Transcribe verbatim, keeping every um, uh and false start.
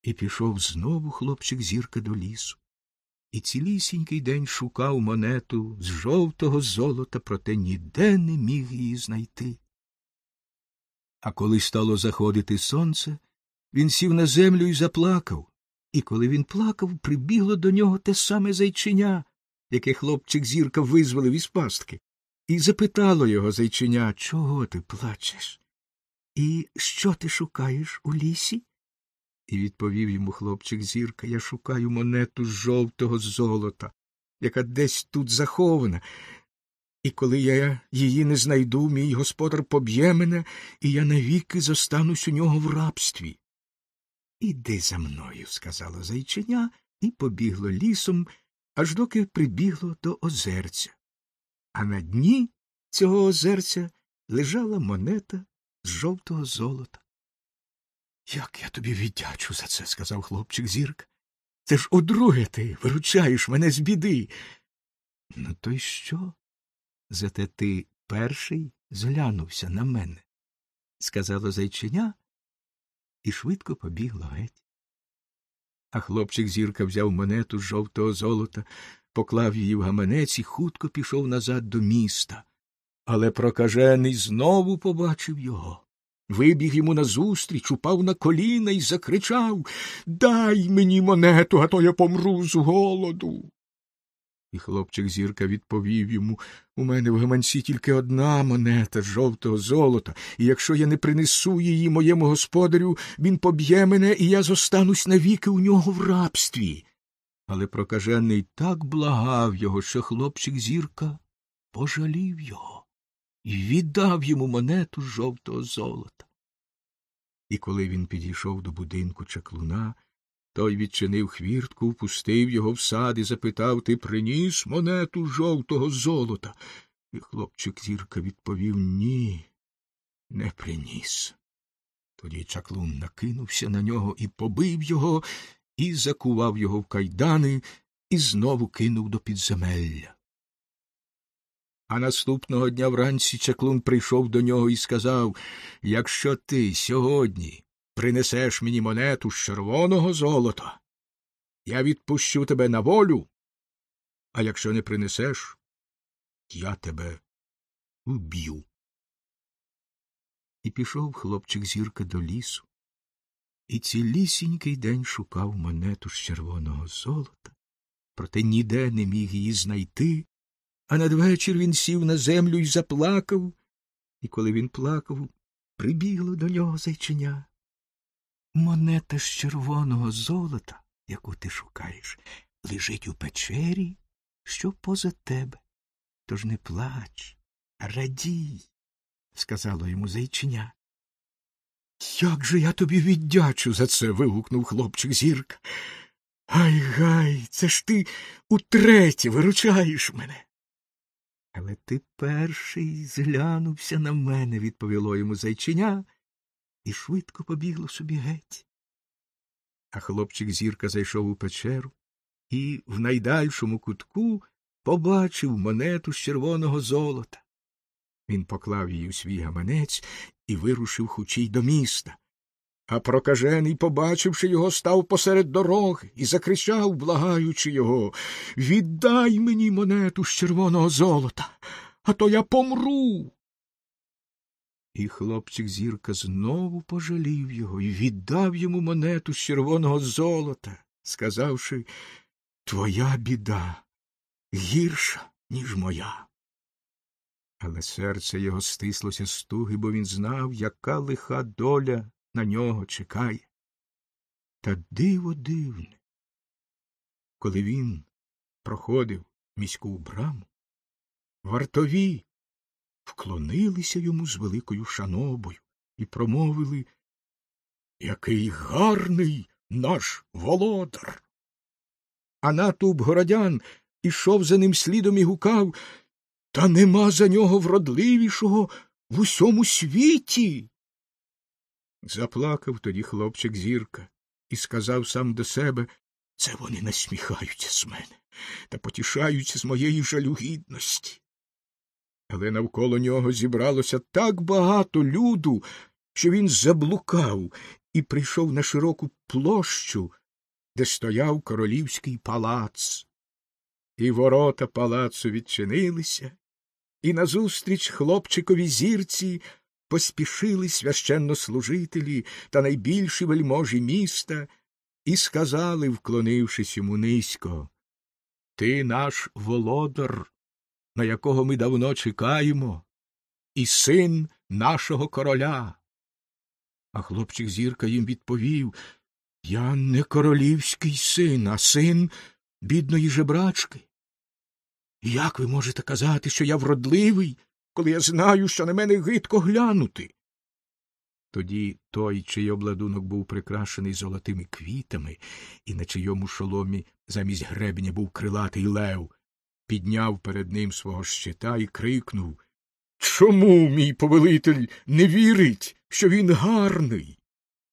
І пішов знову хлопчик Зірка до лісу. І цілісінький день шукав монету з жовтого золота, проте ніде не міг її знайти. А коли стало заходити сонце, він сів на землю і заплакав. І коли він плакав, прибігло до нього те саме зайченя, яке хлопчик Зірка визволив із пастки. І запитало його зайченя: «Чого ти плачеш? І що ти шукаєш у лісі?» І відповів йому хлопчик Зірка: «Я шукаю монету з жовтого золота, яка десь тут захована. І коли я її не знайду, мій господар поб'є мене, і я навіки зостанусь у нього в рабстві». «Іди за мною», – сказало зайченя, і побігло лісом, аж доки прибігло до озерця. А на дні цього озерця лежала монета з жовтого золота. «Як я тобі віддячу за це», – сказав хлопчик Зірка. «Це ж удруге ти виручаєш мене з біди». «Ну то й що? Зате ти перший зглянувся на мене», – сказало зайченя, і швидко побігло геть. А хлопчик Зірка взяв монету з жовтого золота, поклав її в гаманець і хутко пішов назад до міста. Але прокажений знову побачив його. Вибіг йому назустріч, упав на коліна і закричав: «Дай мені монету, а то я помру з голоду». І хлопчик Зірка відповів йому: «У мене в гаманці тільки одна монета з жовтого золота, і якщо я не принесу її моєму господарю, він поб'є мене, і я зостанусь навіки у нього в рабстві». Але прокажений так благав його, що хлопчик Зірка пожалів його і віддав йому монету з жовтого золота. І коли він підійшов до будинку чаклуна, той відчинив хвіртку, впустив його в сад і запитав: «Ти приніс монету з жовтого золота?» І хлопчик Зірка відповів: «Ні, не приніс». Тоді чаклун накинувся на нього і побив його, і закував його в кайдани, і знову кинув до підземелля. А наступного дня вранці чаклун прийшов до нього і сказав: «Якщо ти сьогодні принесеш мені монету з червоного золота, я відпущу тебе на волю, а якщо не принесеш, я тебе вб'ю». І пішов хлопчик Зірка до лісу, і цілісінький день шукав монету з червоного золота, проте ніде не міг її знайти, а надвечір він сів на землю і заплакав, і коли він плакав, прибігло до нього зайченя. «Монета з червоного золота, яку ти шукаєш, лежить у печері, що поза тебе. Тож не плач, а радій», – сказало йому зайченя. «Як же я тобі віддячу за це?» – вигукнув хлопчик Зірка. «Гай-гай, це ж ти утретє виручаєш мене». «Але ти перший зглянувся на мене», – відповіло йому зайченя, і швидко побігло собі геть. А хлопчик Зірка зайшов у печеру і в найдальшому кутку побачив монету з червоного золота. Він поклав її у свій гаманець і вирушив хутчій до міста. А прокажений, побачивши його, став посеред дороги і закричав, благаючи його: «Віддай мені монету з червоного золота, а то я помру». І хлопчик Зірка знову пожалів його і віддав йому монету з червоного золота, сказавши: «Твоя біда гірша, ніж моя». Але серце його стислося з туги, бо він знав, яка лиха доля на нього чекає. Та диво дивне. Коли він проходив міську браму, вартові вклонилися йому з великою шанобою і промовили: «Який гарний наш володар!» А натовп городян ішов за ним слідом і гукав: «Та нема за нього вродливішого в усьому світі!» Заплакав тоді хлопчик Зірка і сказав сам до себе: «Це вони насміхаються з мене та потішаються з моєї жалюгідності». Але навколо нього зібралося так багато люду, що він заблукав і прийшов на широку площу, де стояв королівський палац. І ворота палацу відчинилися, і назустріч хлопчикові зірці поспішили священнослужителі та найбільші вельможі міста і сказали, вклонившись йому низько: «Ти наш володар, на якого ми давно чекаємо, і син нашого короля». А хлопчик Зірка їм відповів: «Я не королівський син, а син бідної жебрачки. Як ви можете казати, що я вродливий, коли я знаю, що на мене гидко глянути?» Тоді той, чий обладунок був прикрашений золотими квітами, і на чийому шоломі замість гребеня був крилатий лев, підняв перед ним свого щита і крикнув: «Чому мій повелитель не вірить, що він гарний?